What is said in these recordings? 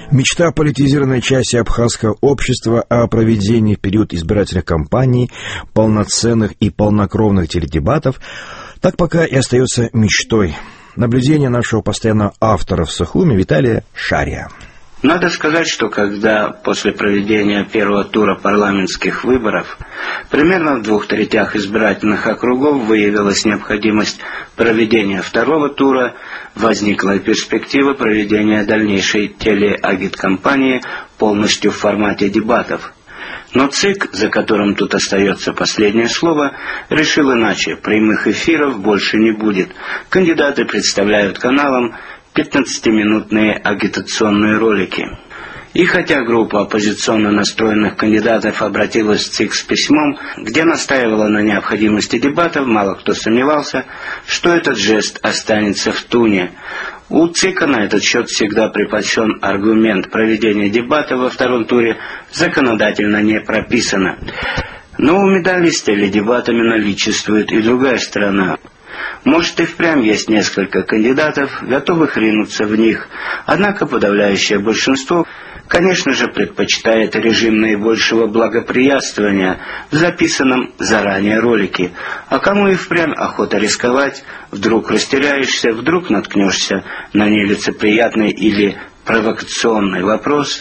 Мечта политизированной части абхазского общества о проведении в период избирательных кампаний полноценных и полнокровных теледебатов так пока и остается мечтой. Наблюдение нашего постоянного автора в Сухуме Виталия Шария. Надо сказать, что когда после проведения первого тура парламентских выборов примерно в 2/3 избирательных округов выявилась необходимость проведения второго тура, возникла и перспектива проведения дальнейшей телеагиткампании полностью в формате дебатов. Но ЦИК, за которым тут остается последнее слово, решил иначе. Прямых эфиров больше не будет. Кандидаты представляют каналам 15-минутные агитационные ролики. И хотя группа оппозиционно настроенных кандидатов обратилась в ЦИК с письмом, где настаивала на необходимости дебатов, мало кто сомневался, что этот жест останется в туне. У ЦИКа на этот счет всегда предпочтен аргумент: проведения дебатов во втором туре законодательно не прописано. Но у медали с теледебатами наличествует и другая сторона. Может, и впрямь есть несколько кандидатов, готовых ринуться в них, однако подавляющее большинство, конечно же, предпочитает режим наибольшего благоприятствования в записанном заранее ролике. А кому и впрямь охота рисковать, вдруг растеряешься, вдруг наткнешься на нелицеприятный или провокационный вопрос.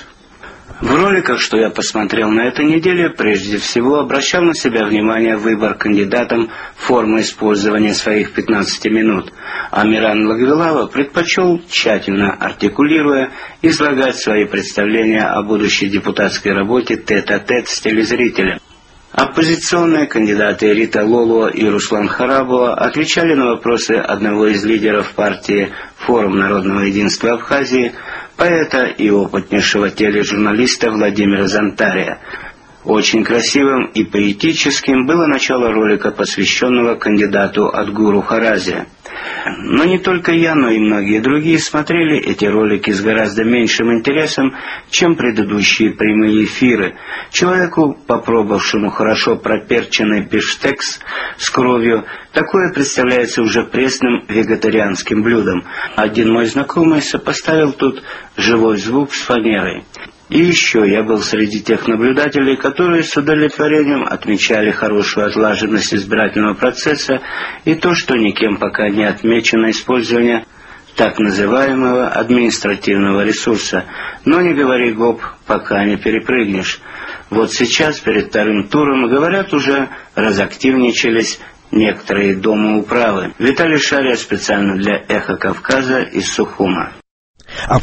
В роликах, что я посмотрел на этой неделе, прежде всего обращал на себя внимание выбор кандидатам формы использования своих 15 минут. Амиран Лагвилава предпочел, тщательно артикулируя, излагать свои представления о будущей депутатской работе тет-а-тет с телезрителем. Оппозиционные кандидаты Рита Лолуа и Руслан Харабова отвечали на вопросы одного из лидеров партии «Форум народного единства Абхазии», поэта и опытнейшего тележурналиста Владимира Зантария. Очень красивым и поэтическим было начало ролика, посвященного кандидату Адгуру Харазе. Но не только я, но и многие другие смотрели эти ролики с гораздо меньшим интересом, чем предыдущие прямые эфиры. Человеку, попробовавшему хорошо проперченный бифштекс с кровью, такое представляется уже пресным вегетарианским блюдом. Один мой знакомый сопоставил тут живой звук с фанерой. И еще я был среди тех наблюдателей, которые с удовлетворением отмечали хорошую отлаженность избирательного процесса и то, что никем пока не отмечено использование так называемого административного ресурса. Но не говори гоп, пока не перепрыгнешь. Вот сейчас, перед вторым туром, говорят, уже разактивничались некоторые домоуправы. Виталий Шария специально для «Эхо Кавказа» из Сухума.